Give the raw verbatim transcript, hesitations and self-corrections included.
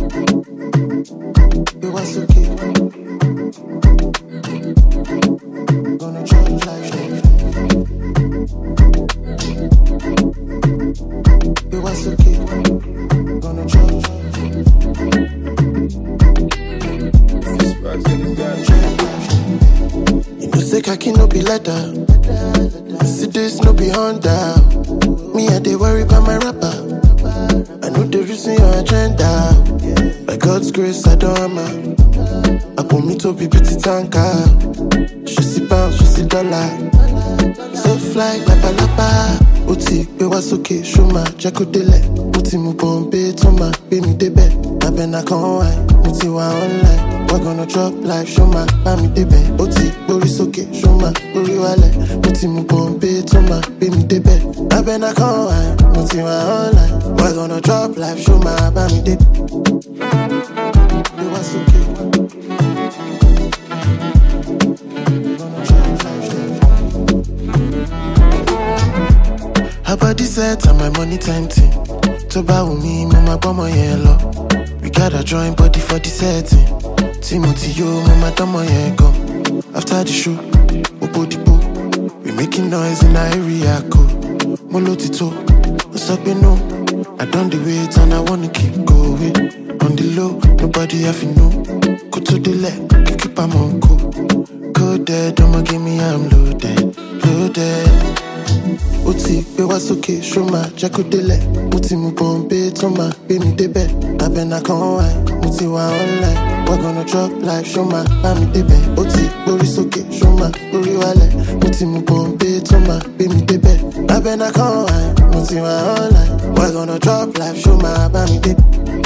It was okay. Gonna change life. It was okay. Gonna change. You know, say I no be leather. See this no be Honda. Me, I dey worry about my rapper. I know the reason your agenda. By God's grace, I don't hammer. I put me to be pretty tanker. She see pounds, she see dollar. So fly, lapa lapa. Oti, be was okay, show my Jacko dele. Oti mu bombe, toma, be me debe. I been I can't wine, Oti wa online. We're gonna drop life, show my, bami debe. Oti, Boris okay, show my, Bori wale. Oti mu bombe, toma, be me debe. I been I can't wine, Oti wa online. We're gonna drop life, show my, bami debe. It was okay. Her body set and my money tempting. To buy with me, mama bomo yellow. We gotta join body for the setting. Timothy yo, mama domo yego. After the show, Obodipo. We making noise in the area code. Molotito, what's up, you know? I done the wait and I wanna keep going. On the low, nobody have to know. Go to the left, keep am on cool. Go there, don't give me I'm loaded, loaded. Oti, be was okay, show my Jacko dele. Oti mu bombe, toma, be me debe. I been I can't wine, Oti wa online. We're gonna drop life, show my, bami debe. Oti, Boris okay, show my, Bori wale. Oti mu bombe, toma, be me debe. I been I can't wine, Oti wa online. We're gonna drop life, show my, bami debe.